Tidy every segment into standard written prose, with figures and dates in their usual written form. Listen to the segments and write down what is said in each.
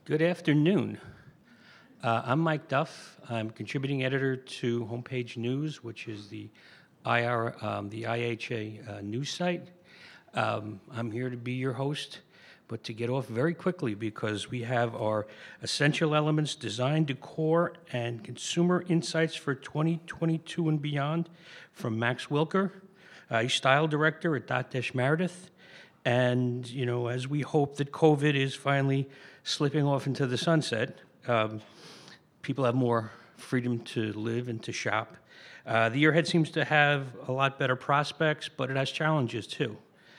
Good afternoon. I'm Mike Duff. I'm contributing editor to Homepage News, which is the the IHA news site. I'm here to be your host, but to get off very quickly because we have our essential elements, design, decor, and consumer insights for 2022 and beyond from Max Wilker, he's style director at Dotdash Meredith. And, as we hope that COVID is finally slipping off into the sunset, people have more freedom to live and to shop. The year ahead seems to have a lot better prospects, but it has challenges too.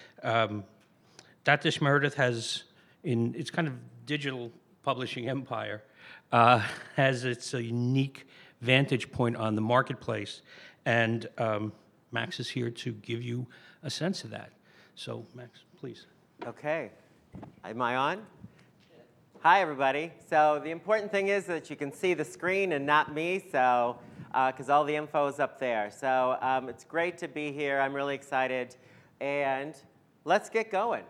Dotdash Meredith has, in its kind of digital publishing empire, has its unique vantage point on the marketplace. And Max is here to give you a sense of that. So, Max, please. Okay. Am I on? Hi, everybody. So the important thing is that you can see the screen and not me, so because all the info is up there. So it's great to be here. I'm really excited. And let's get going.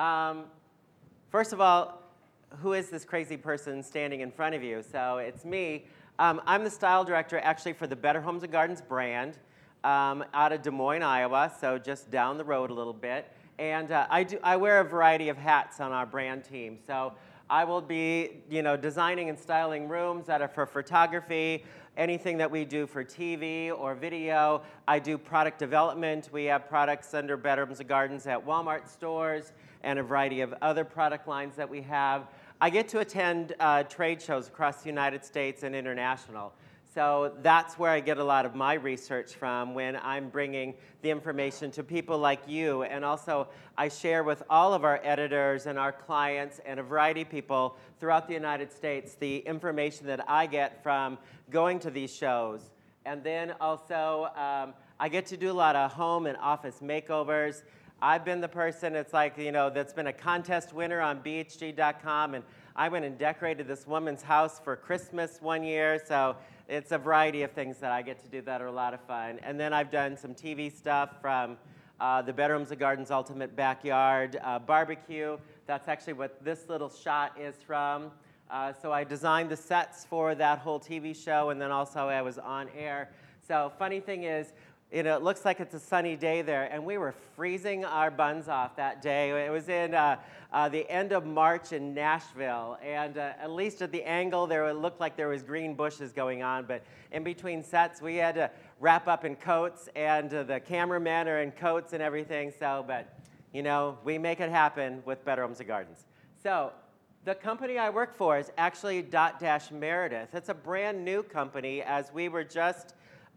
First of all, who is this crazy person standing in front of you? So it's me. I'm the style director, actually, for the Better Homes and Gardens brand out of Des Moines, Iowa, so just down the road a little bit. And I wear a variety of hats on our brand team. So I will be, designing and styling rooms that are for photography, anything that we do for TV or video. I do product development. We have products under Better Homes and Gardens at Walmart stores and a variety of other product lines that we have. I get to attend trade shows across the United States and international. So that's where I get a lot of my research from when I'm bringing the information to people like you. And also, I share with all of our editors and our clients and a variety of people throughout the United States the information that I get from going to these shows. And then also, I get to do a lot of home and office makeovers. I've been the person, it's like, that's been a contest winner on BHG.com. And I went and decorated this woman's house for Christmas one year. So it's a variety of things that I get to do that are a lot of fun. And then I've done some TV stuff from the Better Homes and Gardens Ultimate Backyard Barbecue. That's actually what this little shot is from. So I designed the sets for that whole TV show, and then also I was on air. So funny thing is, it looks like it's a sunny day there, and we were freezing our buns off that day. It was in the end of March in Nashville, and at least at the angle, it looked like there was green bushes going on, but in between sets, we had to wrap up in coats, and the cameramen are in coats and everything, but, we make it happen with Better Homes and Gardens. So the company I work for is actually Dotdash Meredith. It's a brand new company, as we were just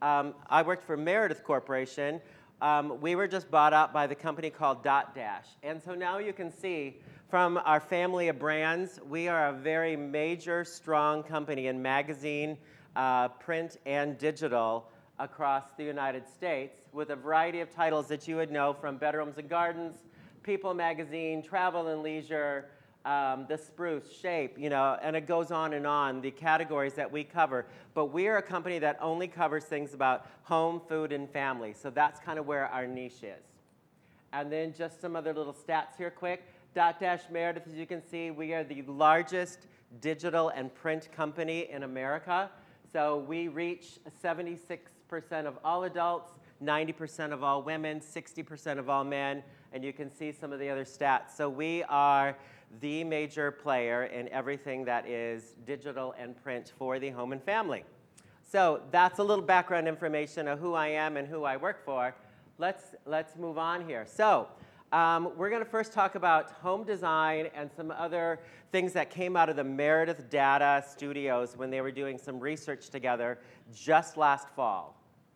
I worked for Meredith Corporation. We were just bought out by the company called Dotdash. And so now you can see from our family of brands, we are a very major, strong company in magazine, print, and digital across the United States with a variety of titles that you would know from Better Homes and Gardens, People Magazine, Travel and Leisure, The Spruce, Shape, and it goes on, the categories that we cover. But we're a company that only covers things about home, food, and family. So that's kind of where our niche is. And then just some other little stats here quick. Dotdash Meredith, as you can see, we are the largest digital and print company in America. So we reach 76% of all adults, 90% of all women, 60% of all men, and you can see some of the other stats. So we are the major player in everything that is digital and print for the home and family. So that's a little background information of who I am and who I work for. Let's move on here. So we're going to first talk about home design and some other things that came out of the Meredith Data Studios when they were doing some research together just last fall.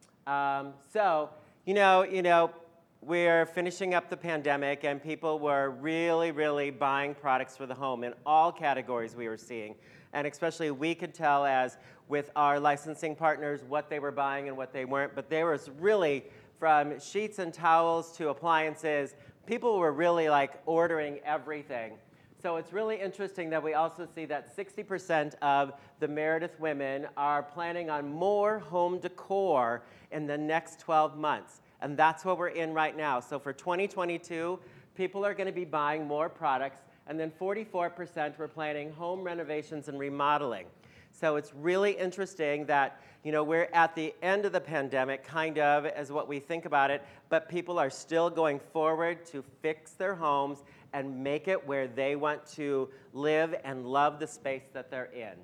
We're finishing up the pandemic, and people were really, really buying products for the home in all categories we were seeing. And especially we could tell as with our licensing partners what they were buying and what they weren't. But there was really, from sheets and towels to appliances, people were really ordering everything. So it's really interesting that we also see that 60% of the Meredith women are planning on more home decor in the next 12 months. And that's what we're in right now. So for 2022, people are going to be buying more products And then 44% were planning home renovations and remodeling. So it's really interesting that, we're at the end of the pandemic, kind of, as what we think about it, but people are still going forward to fix their homes and make it where they want to live and love the space that they're in.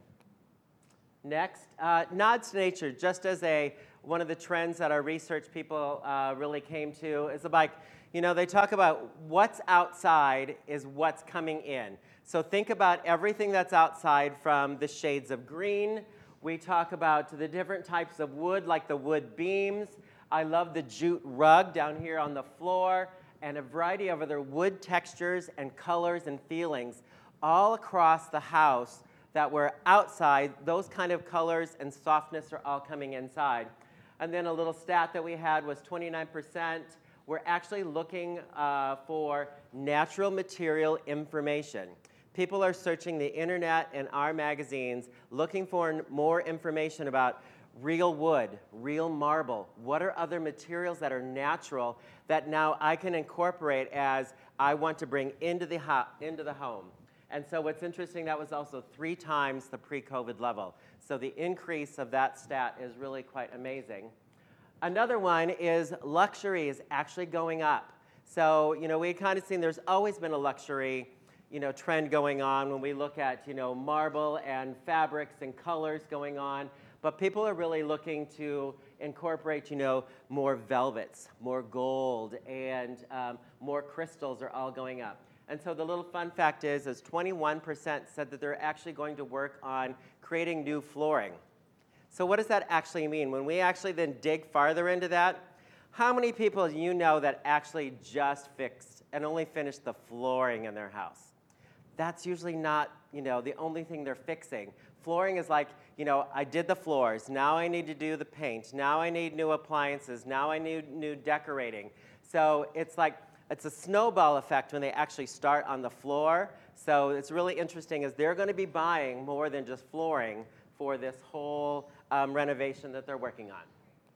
Next, nods to nature, just as one of the trends that our research people really came to is like, they talk about what's outside is what's coming in. So think about everything that's outside, from the shades of green. We talk about the different types of wood, like the wood beams. I love the jute rug down here on the floor, and a variety of other wood textures and colors and feelings all across the house that were outside. Those kind of colors and softness are all coming inside. And then a little stat that we had was 29% were actually looking for natural material information. People are searching the internet and our magazines looking for more information about real wood, real marble. What are other materials that are natural that now I can incorporate as I want to bring into the home? And so what's interesting, that was also 3 times the pre-COVID level. So the increase of that stat is really quite amazing. Another one is luxury is actually going up. So, we kind of seen there's always been a luxury, trend going on when we look at, marble and fabrics and colors going on. But people are really looking to incorporate, more velvets, more gold, and more crystals are all going up. And so the little fun fact is 21% said that they're actually going to work on creating new flooring. So what does that actually mean? When we actually then dig farther into that, how many people do you know that actually just fixed and only finished the flooring in their house? That's usually not, the only thing they're fixing. Flooring is like, I did the floors, now I need to do the paint, now I need new appliances, now I need new decorating. So it's like, it's a snowball effect when they actually start on the floor. So it's really interesting is they're going to be buying more than just flooring for this whole renovation that they're working on.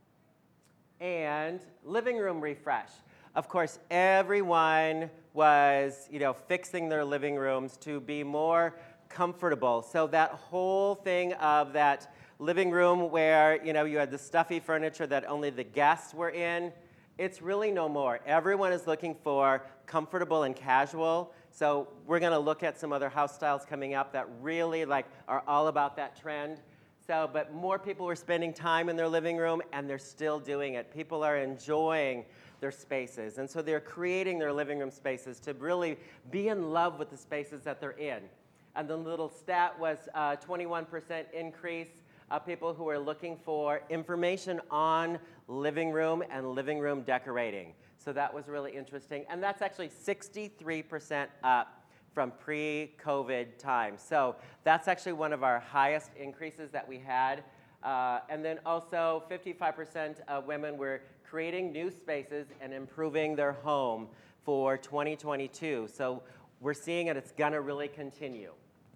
And living room refresh. Of course, everyone was, fixing their living rooms to be more comfortable. So that whole thing of that living room where, you had the stuffy furniture that only the guests were in, it's really no more. Everyone is looking for comfortable and casual. So we're going to look at some other house styles coming up that really are all about that trend. So, but more people are spending time in their living room, and they're still doing it. People are enjoying their spaces, and so they're creating their living room spaces to really be in love with the spaces that they're in. And the little stat was 21% increase of people who are looking for information on living room and living room decorating. So that was really interesting. And that's actually 63% up from pre-COVID times. So that's actually one of our highest increases that we had. And then also 55% of women were creating new spaces and improving their home for 2022. So we're seeing it, it's gonna really continue.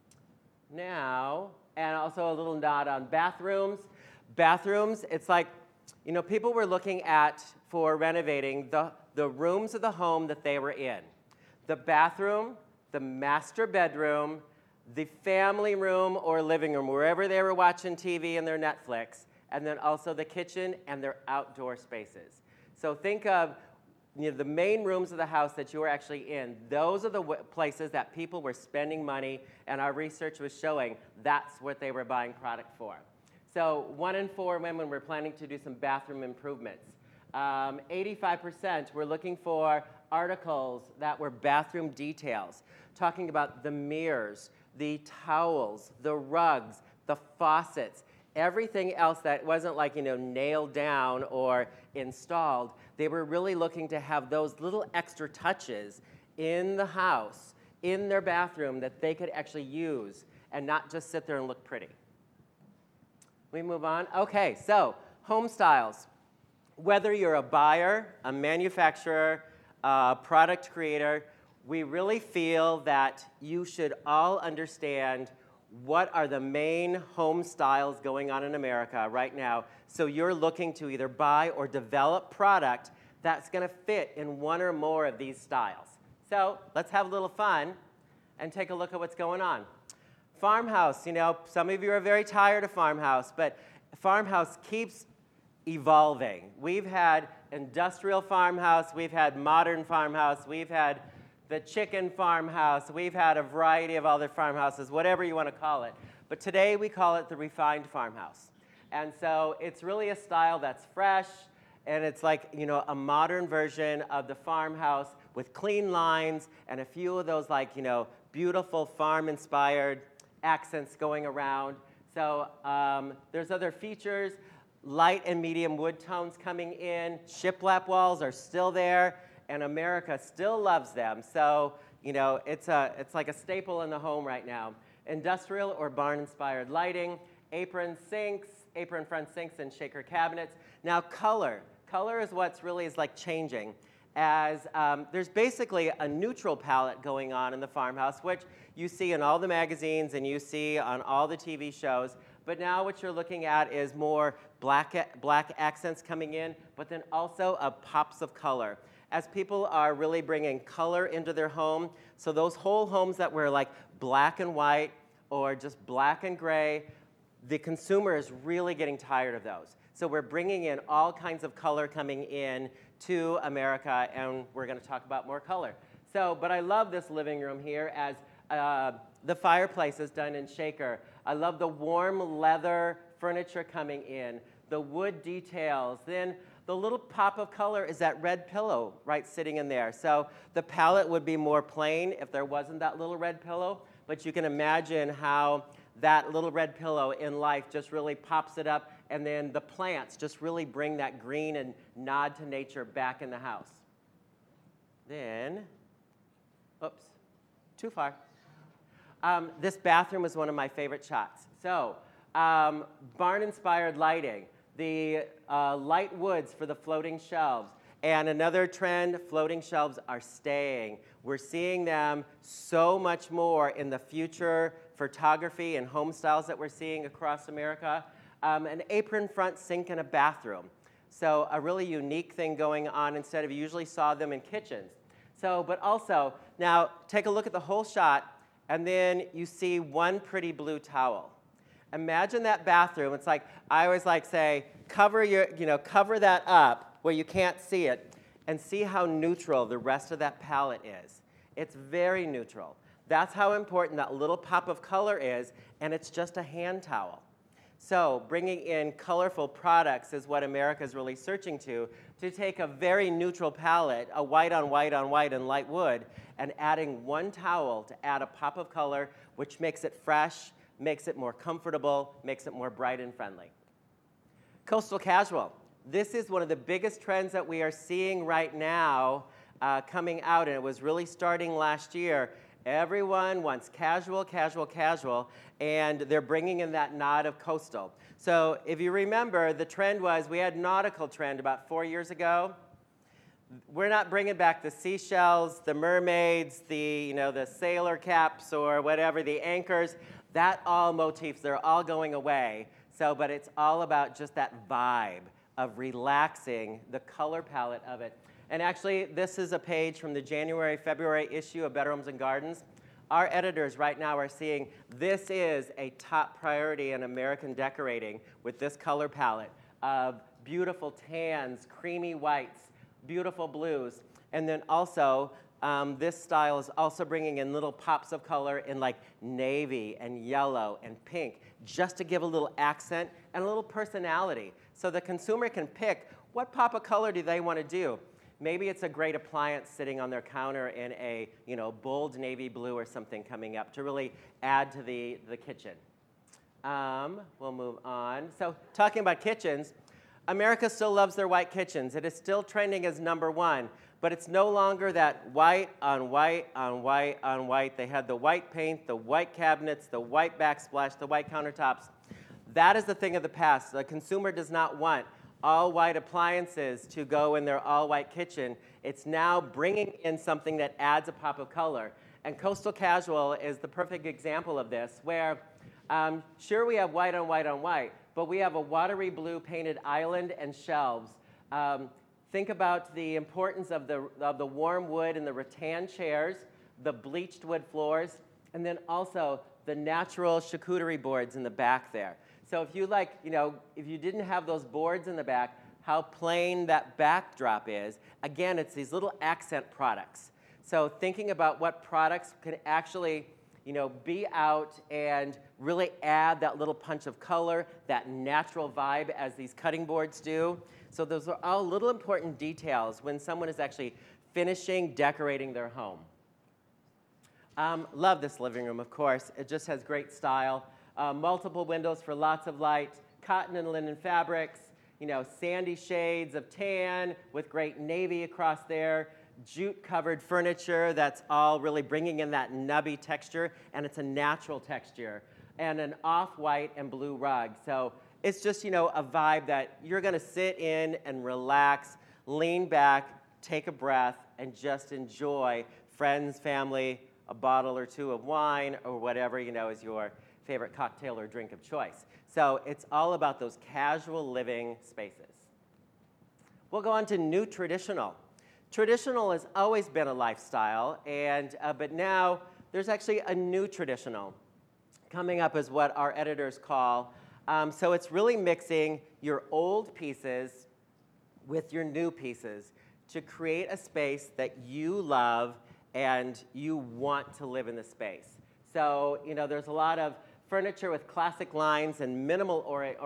Now, and also a little nod on bathrooms. Bathrooms, it's like, people were looking at, for renovating, the rooms of the home that they were in. The bathroom, the master bedroom, the family room or living room, wherever they were watching TV and their Netflix, and then also the kitchen and their outdoor spaces. So think of the main rooms of the house that you were actually in. Those are the places that people were spending money, and our research was showing that's what they were buying product for. So 1 in 4 women were planning to do some bathroom improvements. 85% were looking for articles that were bathroom details, talking about the mirrors, the towels, the rugs, the faucets, everything else that wasn't nailed down or installed. They were really looking to have those little extra touches in the house, in their bathroom, that they could actually use and not just sit there and look pretty. We move on. Okay, so home styles. Whether you're a buyer, a manufacturer, a product creator, we really feel that you should all understand what are the main home styles going on in America right now. So you're looking to either buy or develop product that's going to fit in one or more of these styles. So let's have a little fun. and take a look at what's going on. Farmhouse, you know, some of you are very tired of farmhouse, but farmhouse keeps evolving. We've had industrial farmhouse, we've had modern farmhouse, we've had the chicken farmhouse, we've had a variety of other farmhouses, whatever you want to call it. But today we call it the refined farmhouse. And so it's really a style that's fresh, and it's like, you know, a modern version of the farmhouse with clean lines and a few of those, like, you know, beautiful farm-inspired accents going around. So there's other features, light and medium wood tones coming in. Shiplap walls are still there, and America still loves them. So, you know, it's like a staple in the home right now. Industrial or barn-inspired lighting, apron front sinks, and shaker cabinets. Now, color. Color is what's really is like changing. As there's basically a neutral palette going on in the farmhouse, which you see in all the magazines and you see on all the TV shows. But now what you're looking at is more black accents coming in, but then also pops of color. As people are really bringing color into their home, so those whole homes that were like black and white or just black and gray, the consumer is really getting tired of those. So we're bringing in all kinds of color coming in to America, and we're going to talk about more color. So, but I love this living room here as the fireplace is done in shaker. I love the warm leather furniture coming in, the wood details. Then the little pop of color is that red pillow right sitting in there. So the palette would be more plain if there wasn't that little red pillow, but you can imagine how that little red pillow in life just really pops it up, and then the plants just really bring that green and nod to nature back in the house. Then, oops, too far. This bathroom is one of my favorite shots. So, barn-inspired lighting, the light woods for the floating shelves, and another trend, floating shelves are staying. We're seeing them so much more in the future photography and home styles that we're seeing across America. An apron front sink in a bathroom. So a really unique thing going on instead of you usually saw them in kitchens. So, but also, now take a look at the whole shot, and then you see one pretty blue towel. Imagine that bathroom. It's like, I always like say, cover that up where you can't see it, and see how neutral the rest of that palette is. It's very neutral. That's how important that little pop of color is, and it's just a hand towel. So bringing in colorful products is what America is really searching to take a very neutral palette, a white on white on white and light wood, and adding one towel to add a pop of color, which makes it fresh, makes it more comfortable, makes it more bright and friendly. Coastal casual. This is one of the biggest trends that we are seeing right now coming out, and it was really starting last year. Everyone wants casual, casual, casual, and they're bringing in that nod of coastal. So if you remember, the trend was, we had nautical trend about 4 years ago. We're not bringing back the seashells, the mermaids, the sailor caps or whatever, the anchors. That all motifs, they're all going away. So, but it's all about just that vibe of relaxing, the color palette of it. And actually, this is a page from the January-February issue of Better Homes and Gardens. Our editors right now are seeing this is a top priority in American decorating with this color palette of beautiful tans, creamy whites, beautiful blues. And then also, this style is also bringing in little pops of color in like navy and yellow and pink, just to give a little accent and a little personality. So the consumer can pick what pop of color do they want to do. Maybe it's a great appliance sitting on their counter in a bold navy blue or something coming up to really add to the kitchen. We'll move on. So talking about kitchens, America still loves their white kitchens. It is still trending as #1, but it's no longer that white on white on white on white. They had the white paint, the white cabinets, the white backsplash, the white countertops. That is the thing of the past. The consumer does not want all-white appliances to go in their all-white kitchen. It's now bringing in something that adds a pop of color. And Coastal Casual is the perfect example of this, where sure we have white on white on white, but we have a watery blue painted island and shelves. Think about the importance of the warm wood and the rattan chairs, the bleached wood floors, And then also the natural charcuterie boards in the back there. So if you like, if you didn't have those boards in the back, how plain that backdrop is, again, it's these little accent products. So thinking about what products can actually, be out and really add that little punch of color, that natural vibe as these cutting boards do. So those are all little important details when someone is actually finishing decorating their home. Love this living room, of course. It just has great style. Multiple windows for lots of light, cotton and linen fabrics, sandy shades of tan with great navy across there, jute-covered furniture that's all really bringing in that nubby texture, and it's a natural texture, and an off-white and blue rug. So it's just, a vibe that you're going to sit in and relax, lean back, take a breath, and just enjoy friends, family, a bottle or two of wine, or whatever, is your favorite cocktail or drink of choice. So it's all about those casual living spaces. We'll go on to new traditional. Traditional has always been a lifestyle, but now there's actually a new traditional coming up is what our editors call. So it's really mixing your old pieces with your new pieces to create a space that you love and you want to live in the space. So, there's a lot of furniture with classic lines and minimal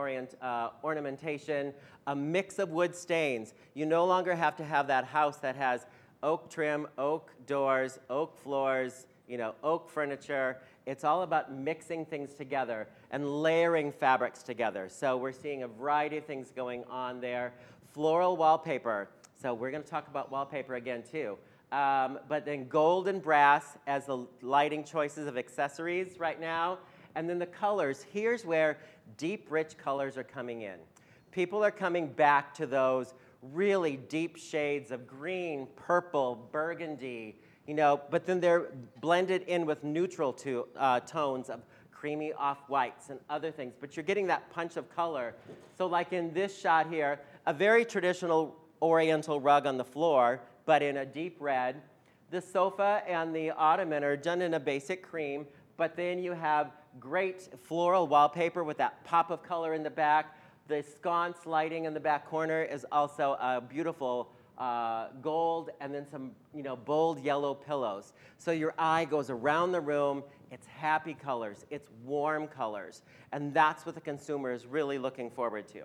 ornamentation, a mix of wood stains. You no longer have to have that house that has oak trim, oak doors, oak floors, oak furniture. It's all about mixing things together and layering fabrics together. So we're seeing a variety of things going on there. Floral wallpaper. So we're going to talk about wallpaper again, too. But then gold and brass as the lighting choices of accessories right now. And then the colors. Here's where deep, rich colors are coming in. People are coming back to those really deep shades of green, purple, burgundy, but then they're blended in with neutral tones of creamy off-whites and other things. But you're getting that punch of color. So like in this shot here, a very traditional oriental rug on the floor, but in a deep red. The sofa and the ottoman are done in a basic cream, but then you have great floral wallpaper with that pop of color in the back. The sconce lighting in the back corner is also a beautiful gold, and then some bold yellow pillows. So your eye goes around the room. It's happy colors. It's warm colors. And that's what the consumer is really looking forward to.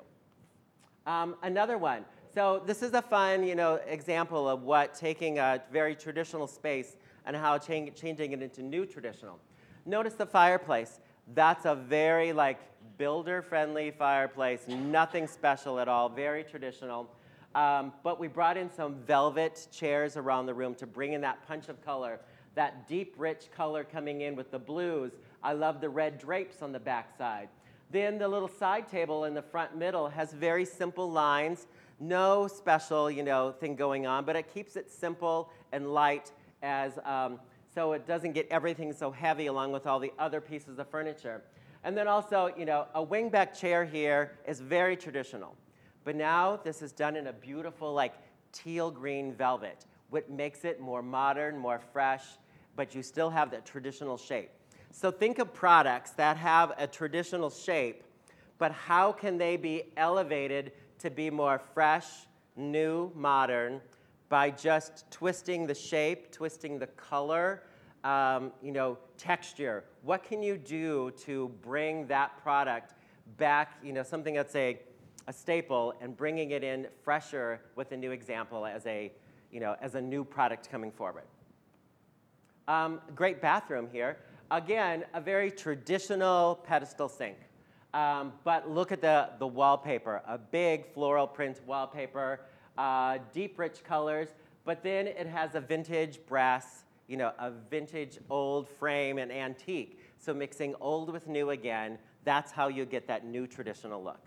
Another one. So this is a fun, example of what taking a very traditional space and how changing it into new traditional. Notice the fireplace. That's a very builder-friendly fireplace. Nothing special at all. Very traditional. But we brought in some velvet chairs around the room to bring in that punch of color, that deep, rich color coming in with the blues. I love the red drapes on the back side. Then the little side table in the front middle has very simple lines. No special, thing going on, but it keeps it simple and light so it doesn't get everything so heavy along with all the other pieces of furniture. And then also, a wingback chair here is very traditional. But now this is done in a beautiful, teal green velvet, which makes it more modern, more fresh, but you still have that traditional shape. So think of products that have a traditional shape, but how can they be elevated to be more fresh, new, modern by just twisting the shape, twisting the color, texture. What can you do to bring that product back, something that's a staple, and bringing it in fresher with a new example as a new product coming forward. Great bathroom here. Again, a very traditional pedestal sink. But look at the wallpaper, a big floral print wallpaper, deep, rich colors, but then it has a vintage brass, a vintage old frame and antique. So mixing old with new again, that's how you get that new traditional look.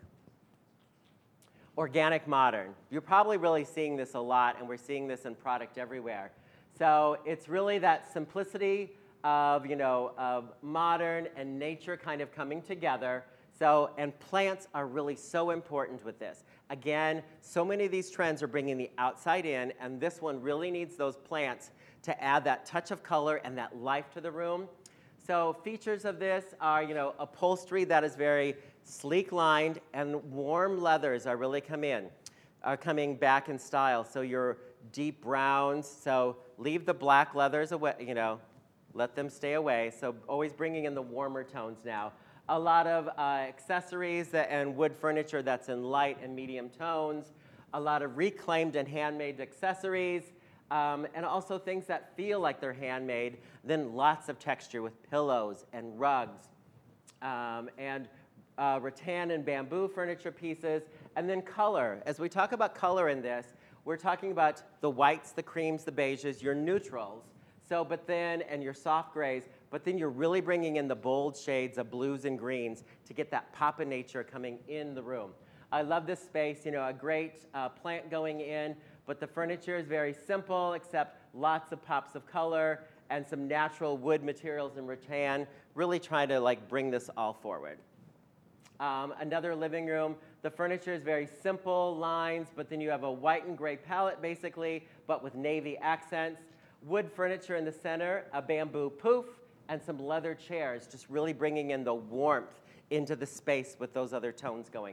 Organic modern. You're probably really seeing this a lot, and we're seeing this in product everywhere. So it's really that simplicity of, of modern and nature kind of coming together. So, and plants are really so important with this. Again, so many of these trends are bringing the outside in, and this one really needs those plants to add that touch of color and that life to the room. So features of this are, upholstery that is very sleek lined, and warm leathers are coming back in style. So your deep browns, so leave the black leathers away, let them stay away. So always bringing in the warmer tones now. A lot of accessories and wood furniture that's in light and medium tones. A lot of reclaimed and handmade accessories. And also things that feel like they're handmade. Then lots of texture with pillows and rugs. And rattan and bamboo furniture pieces. And then color. As we talk about color in this, we're talking about the whites, the creams, the beiges, your neutrals. And your soft grays, but then you're really bringing in the bold shades of blues and greens to get that pop of nature coming in the room. I love this space, a great plant going in, but the furniture is very simple, except lots of pops of color and some natural wood materials and rattan, really trying to bring this all forward. Another living room, the furniture is very simple lines, but then you have a white and gray palette basically, but with navy accents. Wood furniture in the center, a bamboo poof, and some leather chairs, just really bringing in the warmth into the space with those other tones going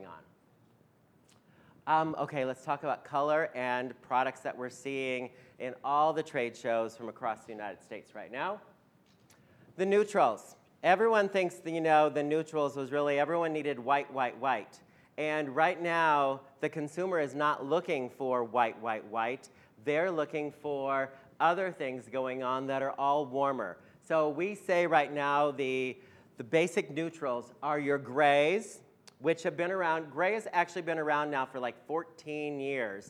on. Okay, let's talk about color and products that we're seeing in all the trade shows from across the United States right now. The neutrals. Everyone thinks, the neutrals was really, everyone needed white, white, white. And right now, the consumer is not looking for white, white, white. They're looking for other things going on that are all warmer. So we say right now the basic neutrals are your grays, which have been around. Gray has actually been around now for 14 years.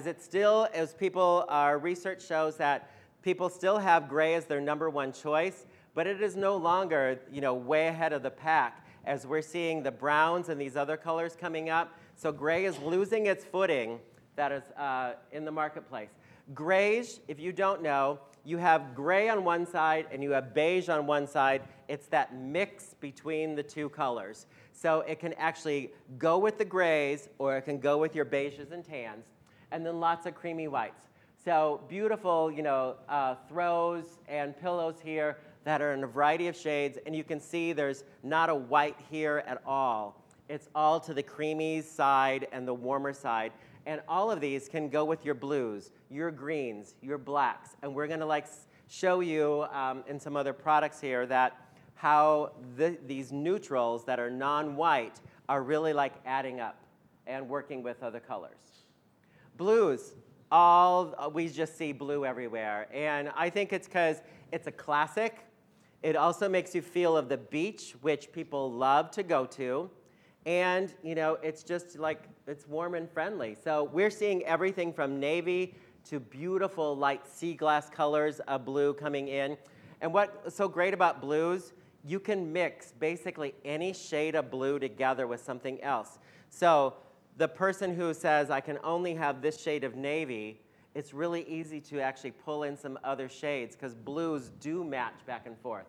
Our research shows that people still have gray as their number one choice, but it is no longer, way ahead of the pack as we're seeing the browns and these other colors coming up. So gray is losing its footing that is in the marketplace. Grays, if you don't know, you have gray on one side and you have beige on one side. It's that mix between the two colors. So it can actually go with the grays or it can go with your beiges and tans. And then lots of creamy whites. So beautiful, throws and pillows here that are in a variety of shades. And you can see there's not a white here at all. It's all to the creamy side and the warmer side. And all of these can go with your blues, your greens, your blacks. And we're going to show you in some other products here that how these neutrals that are non-white are really adding up and working with other colors. Blues, we just see blue everywhere. And I think it's because it's a classic. It also makes you feel of the beach, which people love to go to. And, it's just it's warm and friendly. So we're seeing everything from navy to beautiful light sea glass colors of blue coming in. And what's so great about blues, you can mix basically any shade of blue together with something else. So the person who says, I can only have this shade of navy, it's really easy to actually pull in some other shades because blues do match back and forth.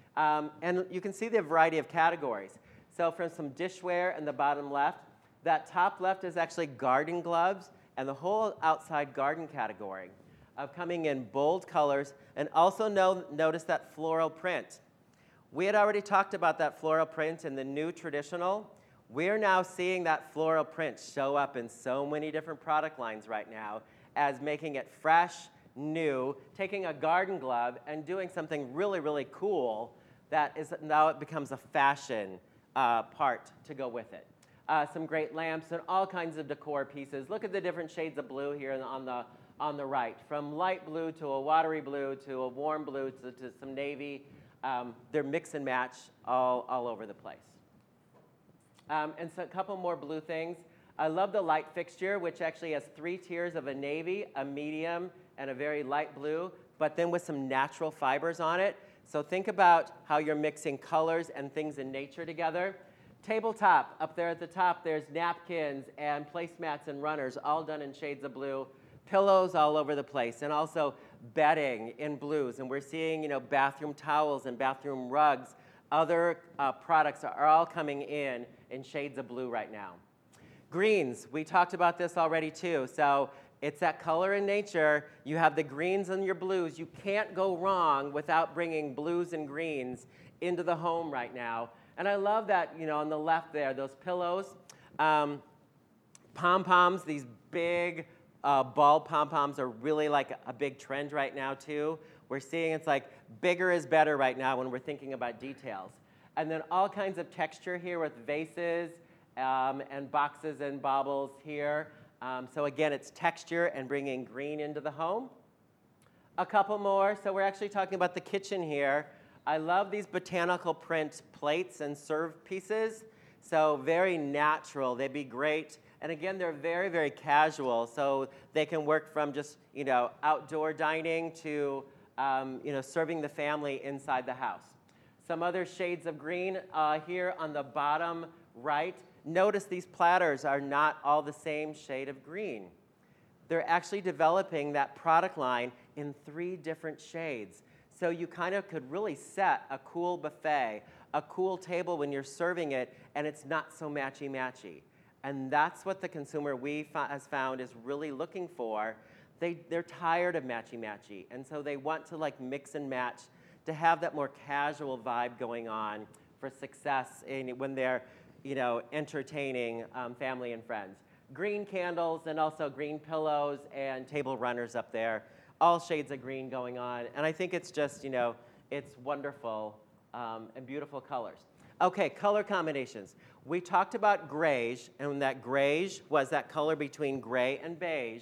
And you can see the variety of categories. So from some dishware in the bottom left, that top left is actually garden gloves and the whole outside garden category of coming in bold colors. And also notice that floral print. We had already talked about that floral print in the new traditional. We're now seeing that floral print show up in so many different product lines right now as making it fresh, new, taking a garden glove and doing something really, really cool that is now it becomes a fashion part to go with it. Some great lamps and all kinds of decor pieces. Look at the different shades of blue here on the right, from light blue to a watery blue to a warm blue to some navy. They're mix and match all over the place. And so a couple more blue things. I love the light fixture, which actually has 3 tiers of a navy, a medium, and a very light blue, but then with some natural fibers on it. So think about how you're mixing colors and things in nature together. Tabletop, up there at the top, there's napkins and placemats and runners, all done in shades of blue. Pillows all over the place, and also bedding in blues. And we're seeing, bathroom towels and bathroom rugs. Other products are all coming in shades of blue right now. Greens, we talked about this already too. So it's that color in nature. You have the greens and your blues. You can't go wrong without bringing blues and greens into the home right now. And I love that, on the left there, those pillows, pom-poms, these big ball pom-poms are really like a big trend right now too. We're seeing it's like bigger is better right now when we're thinking about details. And then all kinds of texture here with vases and boxes and baubles here. So again, it's texture and bringing green into the home. A couple more. So we're actually talking about the kitchen here. I love these botanical print plates and serve pieces. So very natural. They'd be great. And again, they're very, very casual. So they can work from just, outdoor dining to, serving the family inside the house. Some other shades of green here on the bottom right. Notice these platters are not all the same shade of green. They're actually developing that product line in 3 different shades. So you kind of could really set a cool buffet, a cool table when you're serving it, and it's not so matchy-matchy. And that's what the consumer has found is really looking for. They're tired of matchy-matchy, and so they want to like mix and match to have that more casual vibe going on for success when they're entertaining family and friends. Green candles and also green pillows and table runners up there. All shades of green going on. And I think it's just, it's wonderful and beautiful colors. Okay, color combinations. We talked about grayish, and that grayish was that color between gray and beige.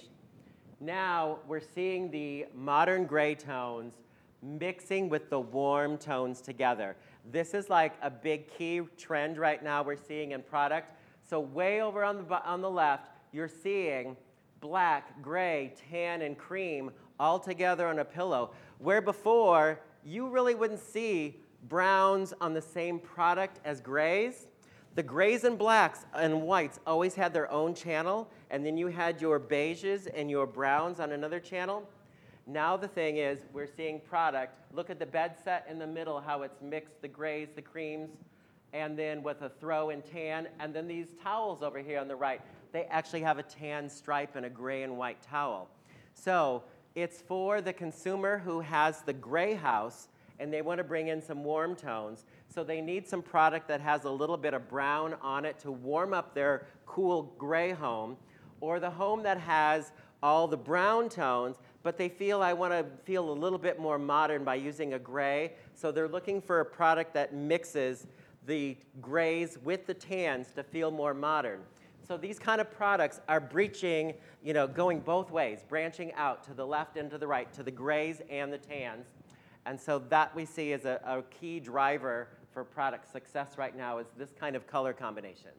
Now we're seeing the modern gray tones mixing with the warm tones together. This is like a big key trend right now we're seeing in product. So way over on the left, you're seeing black, gray, tan, and cream all together on a pillow, where before you really wouldn't see browns on the same product as grays. The grays and blacks and whites always had their own channel, and then you had your beiges and your browns on another channel. Now the thing is, we're seeing product. Look at the bed set in the middle, how it's mixed, the grays, the creams, and then with a throw in tan. And then these towels over here on the right, they actually have a tan stripe and a gray and white towel. So it's for the consumer who has the gray house, and they want to bring in some warm tones. So they need some product that has a little bit of brown on it to warm up their cool gray home, or the home that has all the brown tones, but they feel I want to feel a little bit more modern by using a gray. So they're looking for a product that mixes the grays with the tans to feel more modern. So these kind of products are breaching, going both ways, branching out to the left and to the right, to the grays and the tans. And so that we see as a key driver for product success right now is this kind of color combination.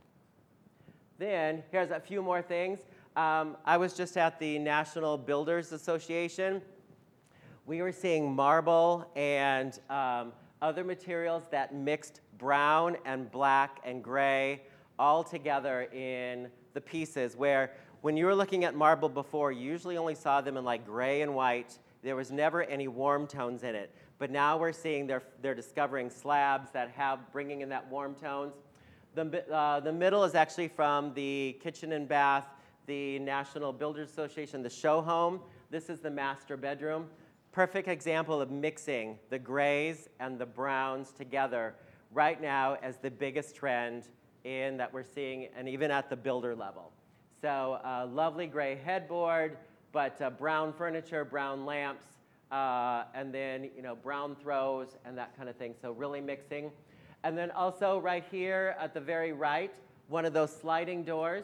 Then here's a few more things. I was just at the National Builders Association. We were seeing marble and other materials that mixed brown and black and gray all together in the pieces, where when you were looking at marble before, you usually only saw them in like gray and white. There was never any warm tones in it. But now we're seeing they're discovering slabs that have bringing in that warm tones. The middle is actually from the Kitchen and Bath, the National Builders Association, the show home. This is the master bedroom. Perfect example of mixing the grays and the browns together right now as the biggest trend in that we're seeing, and even at the builder level. So lovely gray headboard, but brown furniture, brown lamps, and then brown throws and that kind of thing. So really mixing. And then also right here at the very right, one of those sliding doors.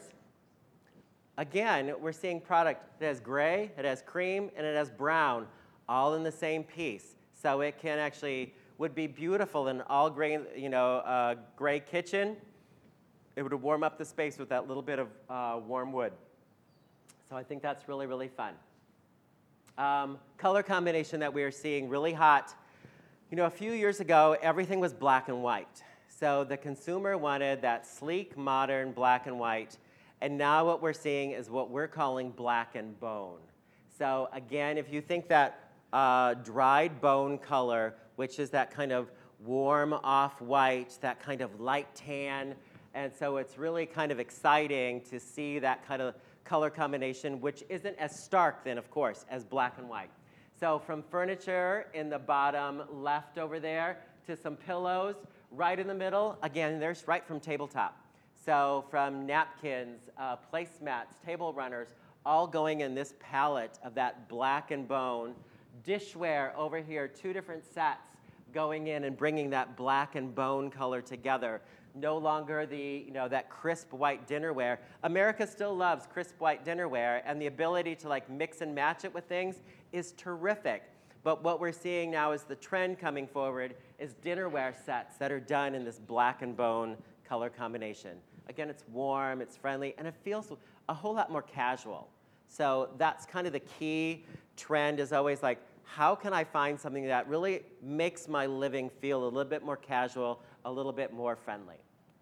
Again, we're seeing product that has gray, it has cream, and it has brown, all in the same piece. So it can actually, would be beautiful in all gray, gray kitchen. It would warm up the space with that little bit of warm wood. So I think that's really, really fun. Color combination that we are seeing really hot. A few years ago, everything was black and white. So the consumer wanted that sleek, modern black and white. And now what we're seeing is what we're calling black and bone. So again, if you think that dried bone color, which is that kind of warm off-white, that kind of light tan, and so it's really kind of exciting to see that kind of color combination, which isn't as stark then, of course, as black and white. So from furniture in the bottom left over there to some pillows. Right in the middle, again, there's right from tabletop. So from napkins, placemats, table runners, all going in this palette of that black and bone. Dishware over here, 2 different sets going in and bringing that black and bone color together. No longer that crisp white dinnerware. America still loves crisp white dinnerware, and the ability to like mix and match it with things is terrific. But what we're seeing now is the trend coming forward is dinnerware sets that are done in this black and bone color combination. Again, it's warm, it's friendly, and it feels a whole lot more casual. So that's kind of the key trend, is always like, how can I find something that really makes my living feel a little bit more casual, a little bit more friendly?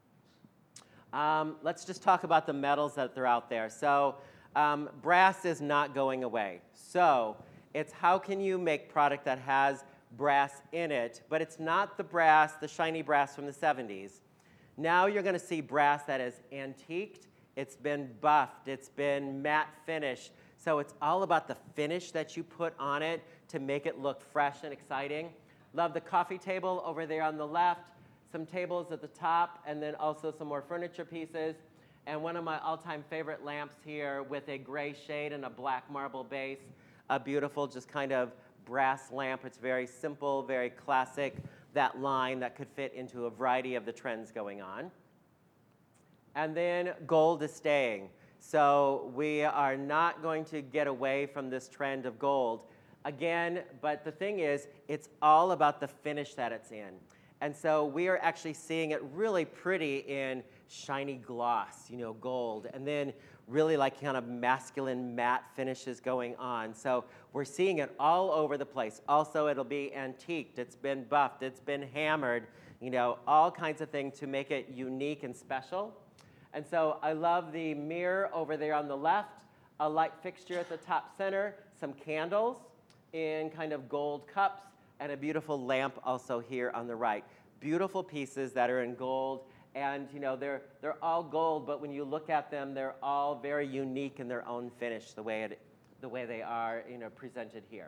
Let's just talk about the metals that are out there. So brass is not going away. So it's how can you make product that has brass in it, but it's not the brass, the shiny brass from the 70s. Now you're going to see brass that is antiqued, it's been buffed, it's been matte finish. So it's all about the finish that you put on it to make it look fresh and exciting. Love the coffee table over there on the left, some tables at the top, and then also some more furniture pieces. And one of my all-time favorite lamps here with a gray shade and a black marble base. A beautiful, just kind of brass lamp. It's very simple, very classic, that line that could fit into a variety of the trends going on. And then gold is staying. So we are not going to get away from this trend of gold. Again, but the thing is, it's all about the finish that it's in. And so we are actually seeing it really pretty in shiny gloss, gold, and then really like kind of masculine matte finishes going on. So we're seeing it all over the place. Also, it'll be antiqued, it's been buffed, it's been hammered, all kinds of things to make it unique and special. And so I love the mirror over there on the left, a light fixture at the top center, some candles in kind of gold cups, and a beautiful lamp also here on the right. Beautiful pieces that are in gold. And they're all gold, but when you look at them, they're all very unique in their own finish, the way they are presented here.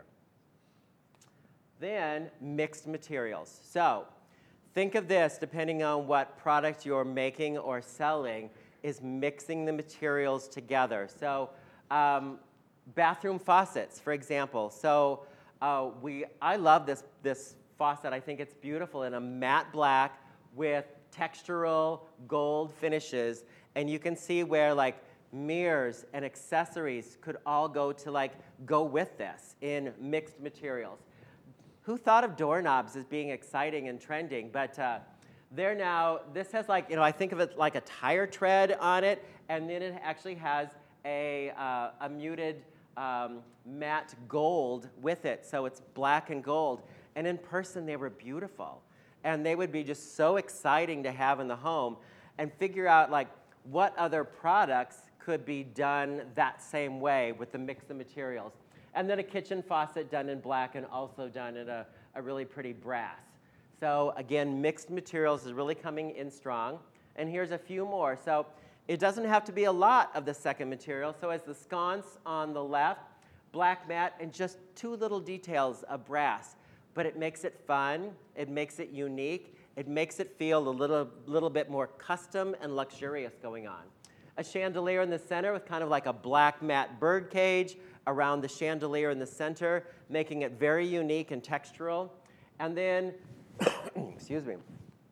Then mixed materials. So think of this, depending on what product you're making or selling, is mixing the materials together. So bathroom faucets, for example. So I love this faucet. I think it's beautiful in a matte black with textural gold finishes, and you can see where like mirrors and accessories could all go with this in mixed materials. Who thought of doorknobs as being exciting and trending? But they're now, this has I think of it like a tire tread on it, and then it actually has a muted matte gold with it, so it's black and gold. And in person, they were beautiful. And they would be just so exciting to have in the home, and figure out what other products could be done that same way with the mix of materials. And then a kitchen faucet done in black and also done in a really pretty brass. So again, mixed materials is really coming in strong. And here's a few more. So it doesn't have to be a lot of the second material. So as the sconce on the left, black matte, and just 2 little details of brass. But it makes it fun, it makes it unique, it makes it feel a little bit more custom and luxurious going on. A chandelier in the center with kind of like a black matte bird cage around the chandelier in the center, making it very unique and textural. And then, excuse me.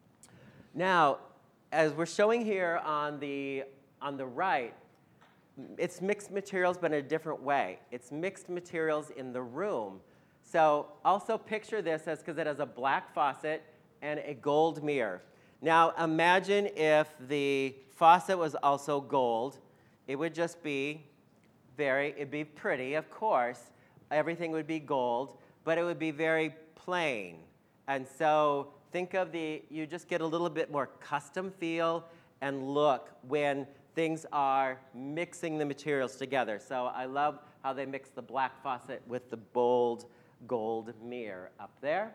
Now, as we're showing here on the right, it's mixed materials but in a different way. It's mixed materials in the room. So also picture this as, because it has a black faucet and a gold mirror. Now imagine if the faucet was also gold. It would just be it'd be pretty, of course. Everything would be gold, but it would be very plain. And so think of you just get a little bit more custom feel and look when things are mixing the materials together. So I love how they mix the black faucet with the bold gold mirror up there.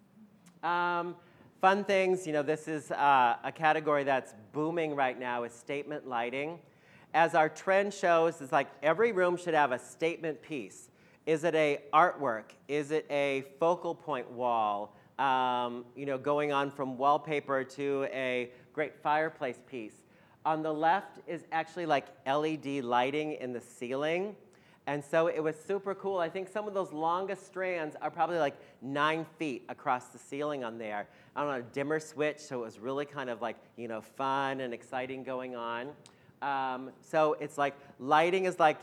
Fun things, this is a category that's booming right now, is statement lighting. As our trend shows, it's like every room should have a statement piece. Is it a artwork? Is it a focal point wall? going on from wallpaper to a great fireplace piece. On the left is actually like LED lighting in the ceiling. And so it was super cool. I think some of those longest strands are probably like 9 feet across the ceiling on there. I don't know, a dimmer switch, so it was really kind of like, fun and exciting going on. So it's like lighting is like,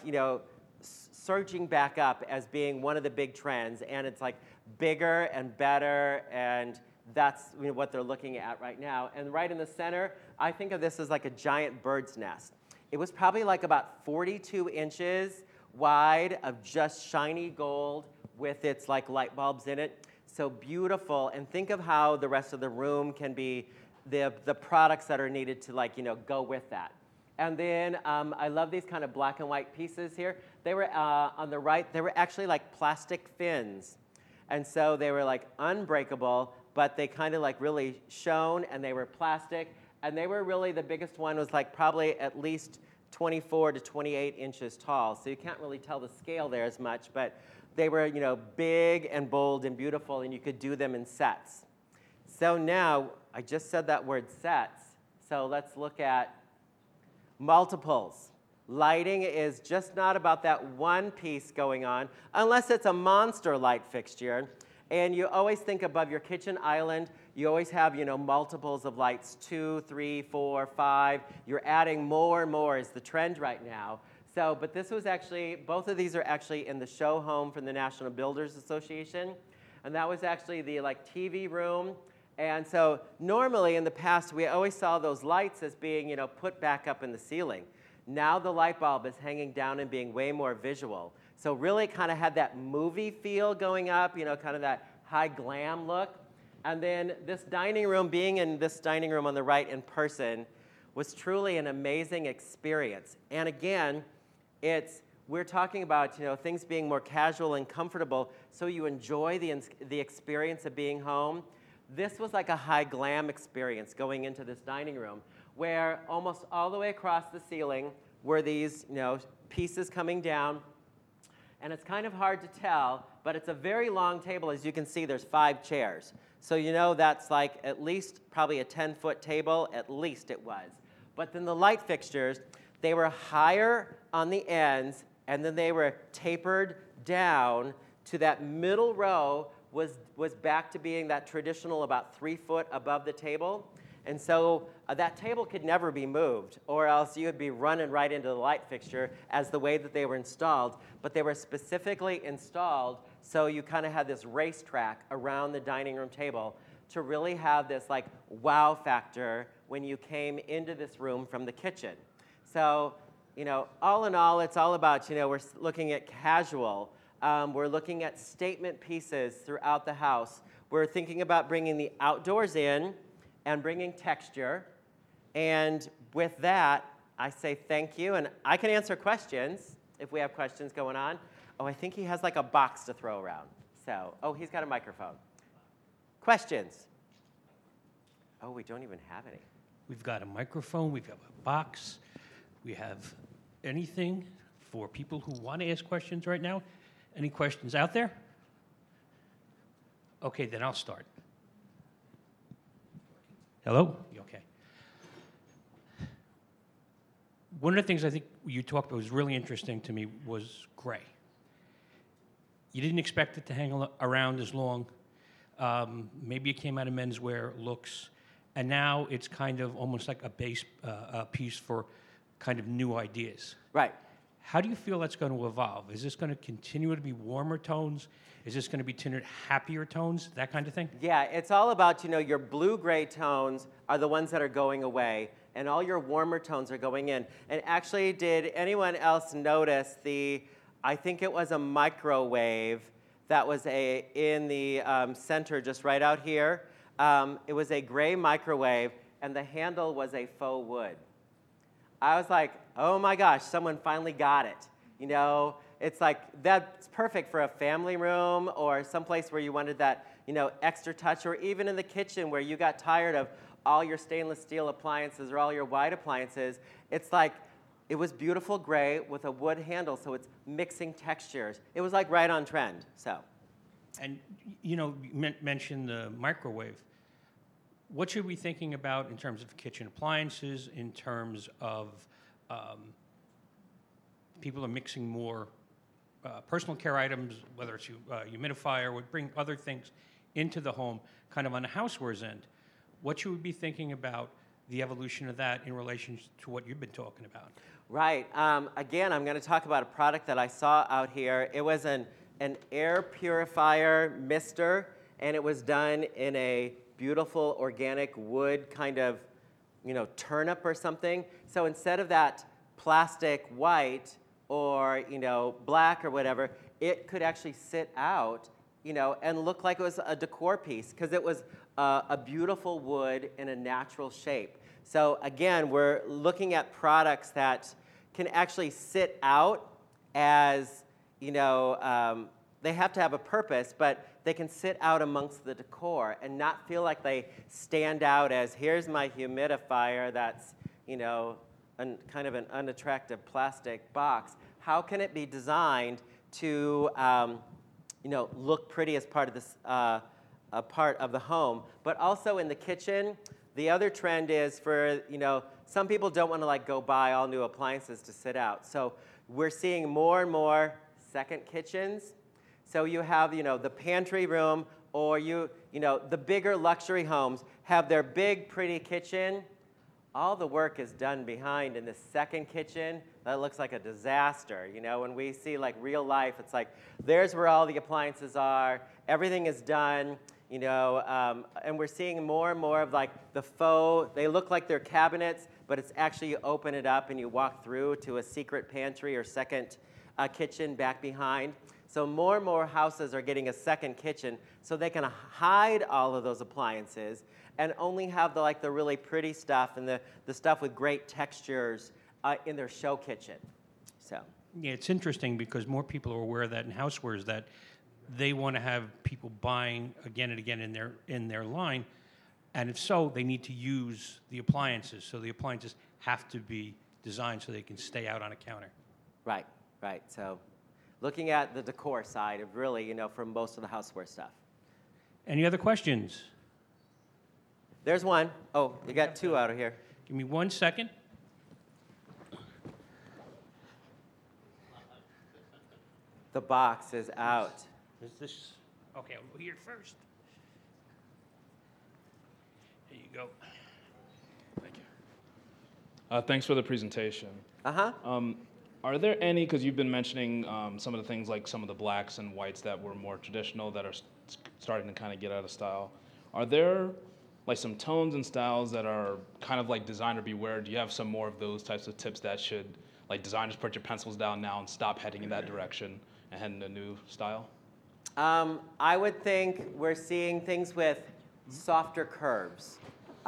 surging back up as being one of the big trends. And it's like bigger and better, and that's what they're looking at right now. And right in the center, I think of this as like a giant bird's nest. It was probably like about 42 inches wide of just shiny gold with its like light bulbs in it. So beautiful. And think of how the rest of the room can be the products that are needed to go with that. And then I love these kind of black and white pieces here. They were on the right, they were actually like plastic fins. And so they were like unbreakable, but they kind of like really shone, and they were plastic. And they were really, the biggest one was like probably at least 24 to 28 inches tall. So you can't really tell the scale there as much, but they were, big and bold and beautiful, and you could do them in sets. So now, I just said that word sets, so let's look at multiples. Lighting is just not about that one piece going on, unless it's a monster light fixture. And you always think above your kitchen island, you always have, multiples of lights, 2, 3, 4, 5. You're adding more and more is the trend right now. So, but this was actually, both of these are actually in the show home from the National Builders Association. And that was actually the TV room. And so normally in the past, we always saw those lights as being, put back up in the ceiling. Now the light bulb is hanging down and being way more visual. So really kind of had that movie feel going up, kind of that high glam look. And then this dining room, being in this dining room on the right in person, was truly an amazing experience. And again, we're talking about things being more casual and comfortable, so you enjoy the experience of being home. This was like a high glam experience going into this dining room, where almost all the way across the ceiling were these pieces coming down. And it's kind of hard to tell, but it's a very long table. As you can see, there's 5 chairs. So that's like at least probably a 10-foot table, at least it was. But then the light fixtures, they were higher on the ends, and then they were tapered down to that middle row was back to being that traditional about 3 foot above the table. And so that table could never be moved, or else you would be running right into the light fixture as the way that they were installed. But they were specifically installed so you kind of had this racetrack around the dining room table to really have this like wow factor when you came into this room from the kitchen. So, all in all, it's all about, we're looking at casual. We're looking at statement pieces throughout the house. We're thinking about bringing the outdoors in and bringing texture. And with that, I say thank you. And I can answer questions if we have questions going on. Oh, I think he has like a box to throw around. So, he's got a microphone. Questions? Oh, we don't even have any. We've got a microphone, we've got a box, we have anything for people who want to ask questions right now. Any questions out there? Okay, then I'll start. Hello? You okay? One of the things I think you talked about was really interesting to me was gray. You didn't expect it to hang around as long. Maybe it came out of menswear looks, and now it's kind of almost like a base piece for kind of new ideas. Right. How do you feel that's going to evolve? Is this going to continue to be warmer tones? Is this going to be tinted happier tones, that kind of thing? Yeah, it's all about, your blue-gray tones are the ones that are going away, and all your warmer tones are going in. And actually, did anyone else notice I think it was a microwave that was in the center just right out here. It was a gray microwave, and the handle was a faux wood. I was like, oh my gosh, someone finally got it. It's like, that's perfect for a family room or someplace where you wanted that, extra touch, or even in the kitchen where you got tired of all your stainless steel appliances or all your white appliances. It's like, it was beautiful gray with a wood handle, so it's mixing textures. It was like right on trend, so. And, you mentioned the microwave. What should we be thinking about in terms of kitchen appliances, in terms of people are mixing more personal care items, whether it's humidifier, would bring other things into the home, kind of on the housewares end. What should we be thinking about the evolution of that in relation to what you've been talking about? Right. Again, I'm going to talk about a product that I saw out here. It was an air purifier mister, and it was done in a beautiful organic wood kind of, turnip or something. So instead of that plastic white or, black or whatever, it could actually sit out, and look like it was a decor piece because it was a beautiful wood in a natural shape. So again, we're looking at products that can actually sit out as, they have to have a purpose, but they can sit out amongst the decor and not feel like they stand out as, here's my humidifier that's, kind of an unattractive plastic box. How can it be designed to, look pretty as part of this, a part of the home, but also in the kitchen? The other trend is for, some people don't want to go buy all new appliances to sit out. So we're seeing more and more second kitchens. So you have, the pantry room, or the bigger luxury homes have their big, pretty kitchen. All the work is done behind in the second kitchen. That looks like a disaster. When we see real life, it's like, there's where all the appliances are. Everything is done. And we're seeing more and more of the faux, they look like they're cabinets, but it's actually you open it up and you walk through to a secret pantry or second kitchen back behind. So more and more houses are getting a second kitchen so they can hide all of those appliances and only have the really pretty stuff and the stuff with great textures in their show kitchen. So yeah, it's interesting because more people are aware of that in housewares, that they want to have people buying again and again in their line, and if so, they need to use the appliances. So the appliances have to be designed so they can stay out on a counter. Right. So looking at the decor side of really, for most of the houseware stuff. Any other questions? There's one. Oh, you got two out of here. Give me 1 second. The box is out. Is this, okay, I'll go here first. There you go. Thank you. Thanks for the presentation. Are there any, because you've been mentioning some of the things like some of the blacks and whites that were more traditional that are starting to kind of get out of style. Are there some tones and styles that are kind of designer beware? Do you have some more of those types of tips that should, designers put your pencils down now and stop heading in that direction and head in a new style? I would think we're seeing things with softer curves.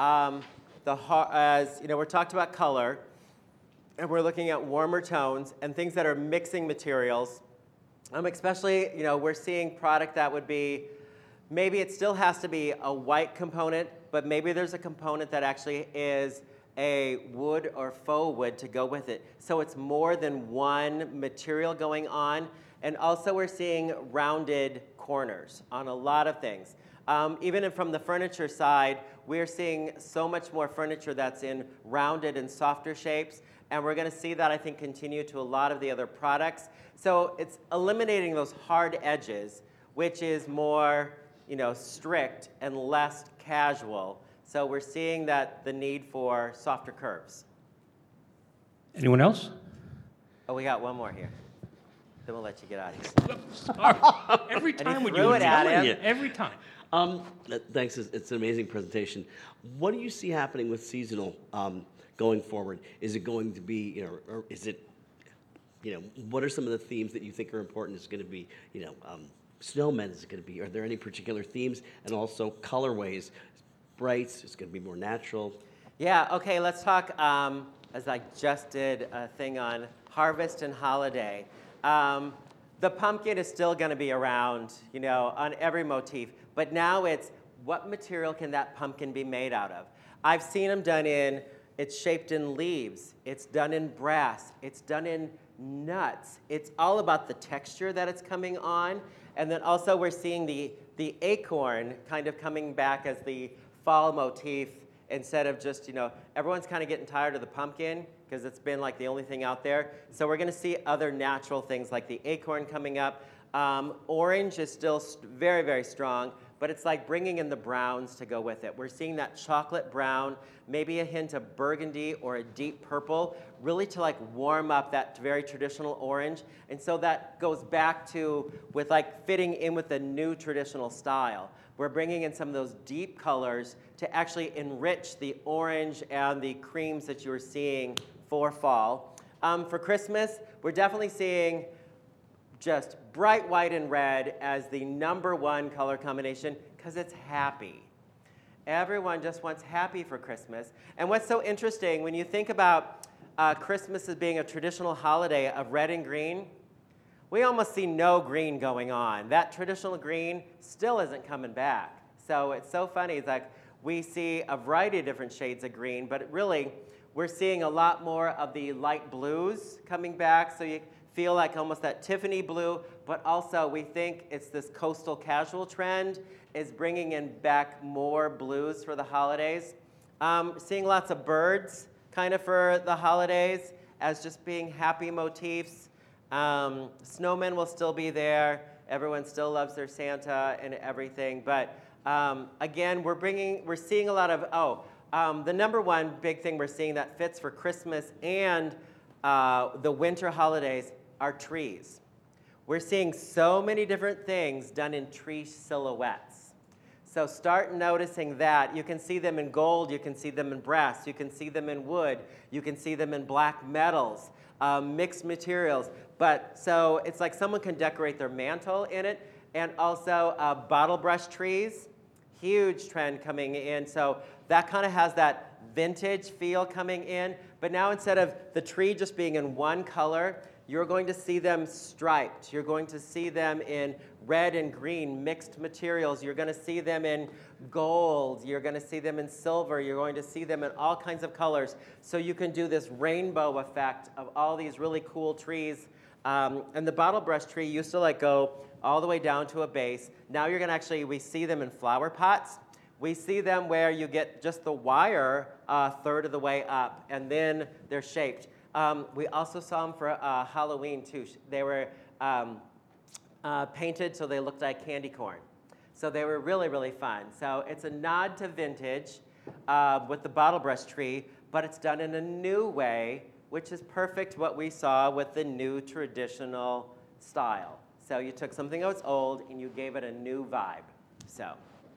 As we're talked about color, and we're looking at warmer tones and things that are mixing materials. Especially, we're seeing product that would be, maybe it still has to be a white component, but maybe there's a component that actually is a wood or faux wood to go with it. So it's more than one material going on. And also we're seeing rounded corners on a lot of things. Even from the furniture side, we're seeing so much more furniture that's in rounded and softer shapes. And we're going to see that, I think, continue to a lot of the other products. So it's eliminating those hard edges, which is more, strict and less casual. So we're seeing that the need for softer curves. Anyone else? Oh, we got one more here. Then we'll let you get out of here. Sorry. Every time when threw you it at him. Every time. Thanks. It's an amazing presentation. What do you see happening with seasonal going forward? Is it going to be, or is it, what are some of the themes that you think are important? Is it going to be, snowmen? Is it going to be, are there any particular themes? And also colorways, brights, is it going to be more natural? Yeah, okay, let's talk, as I just did a thing on harvest and holiday. The pumpkin is still going to be around, on every motif. But now it's, what material can that pumpkin be made out of? I've seen them done in, it's shaped in leaves. It's done in brass. It's done in nuts. It's all about the texture that it's coming on. And then also we're seeing the acorn kind of coming back as the fall motif instead of just, everyone's kind of getting tired of the pumpkin because it's been like the only thing out there. So we're going to see other natural things like the acorn coming up. Orange is still very, very strong, but it's like bringing in the browns to go with it. We're seeing that chocolate brown, maybe a hint of burgundy or a deep purple, really to like warm up that very traditional orange. And so that goes back to with like fitting in with the new traditional style. We're bringing in some of those deep colors to actually enrich the orange and the creams that you were seeing for fall. For Christmas, we're definitely seeing just bright white and red as the #1 color combination because it's happy. Everyone just wants happy for Christmas. And what's so interesting, when you think about Christmas as being a traditional holiday of red and green, we almost see no green going on. That traditional green still isn't coming back. So it's so funny. It's like we see a variety of different shades of green, but really we're seeing a lot more of the light blues coming back. So you feel like almost that Tiffany blue, but also we think it's this coastal casual trend is bringing in back more blues for the holidays. Seeing lots of birds kind of for the holidays as just being happy motifs. Snowmen will still be there. Everyone still loves their Santa and everything. But again, we're seeing a lot of, the #1 big thing we're seeing that fits for Christmas and the winter holidays are trees. We're seeing so many different things done in tree silhouettes. So start noticing that. You can see them in gold, you can see them in brass, you can see them in wood, you can see them in black metals, mixed materials. But so it's like someone can decorate their mantle in it, and also bottle brush trees, huge trend coming in. So that kind of has that vintage feel coming in. But now instead of the tree just being in one color, you're going to see them striped. You're going to see them in red and green mixed materials. You're going to see them in gold. You're going to see them in silver. You're going to see them in all kinds of colors. So you can do this rainbow effect of all these really cool trees. And the bottle brush tree used to like go all the way down to a base. Now you're going to actually, we see them in flower pots. We see them where you get just the wire a third of the way up, and then they're shaped. We also saw them for Halloween, too. They were painted so they looked like candy corn. So they were really, really fun. So it's a nod to vintage with the bottle brush tree, but it's done in a new way, which is perfect what we saw with the new traditional style. So you took something that was old and you gave it a new vibe. So.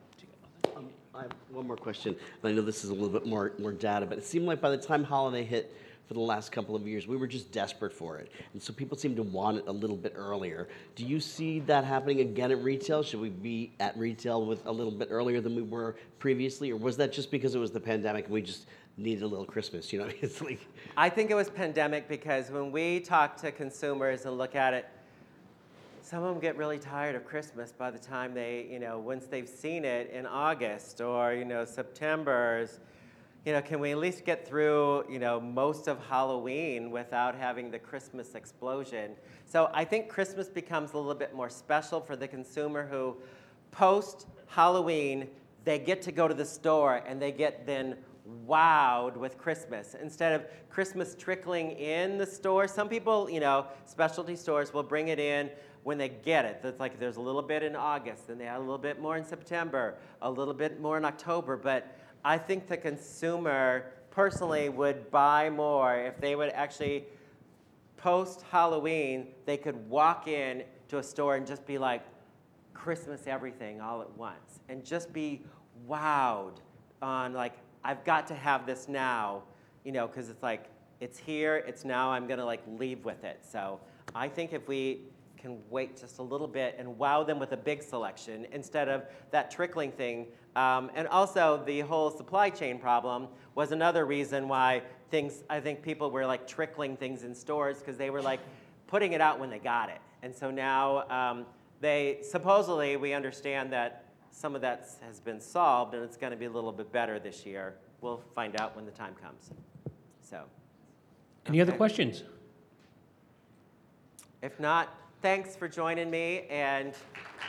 I have one more question, and I know this is a little bit more data, but it seemed like by the time holiday hit for the last couple of years, we were just desperate for it. And so people seem to want it a little bit earlier. Do you see that happening again at retail? Should we be at retail with a little bit earlier than we were previously? Or was that just because it was the pandemic and we just needed a little Christmas? You know, it's like... I think it was pandemic because when we talk to consumers and look at it, some of them get really tired of Christmas by the time they, once they've seen it in August or, September. Can we at least get through, most of Halloween without having the Christmas explosion? So I think Christmas becomes a little bit more special for the consumer who, post-Halloween, they get to go to the store and they get then wowed with Christmas. Instead of Christmas trickling in the store, some people, specialty stores will bring it in when they get it. It's like there's a little bit in August, then they add a little bit more in September, a little bit more in October, but I think the consumer personally would buy more if they would actually, post-Halloween, they could walk in to a store and just be like, Christmas everything all at once, and just be wowed on like, I've got to have this now, because it's like, it's here, it's now, I'm gonna like leave with it. So I think if we can wait just a little bit and wow them with a big selection instead of that trickling thing. And also the whole supply chain problem was another reason why I think people were like trickling things in stores because they were like putting it out when they got it. And so now supposedly we understand that some of that has been solved and it's gonna be a little bit better this year. We'll find out when the time comes. So. Any other questions? If not, thanks for joining me, and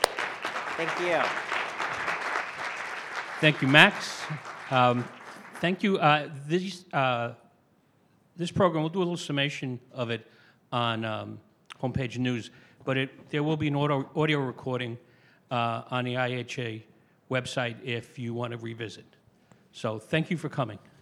Thank you. Thank you, Max. Thank you. This program, we'll do a little summation of it on Homepage News, but there will be an audio recording on the IHA website if you want to revisit. So thank you for coming.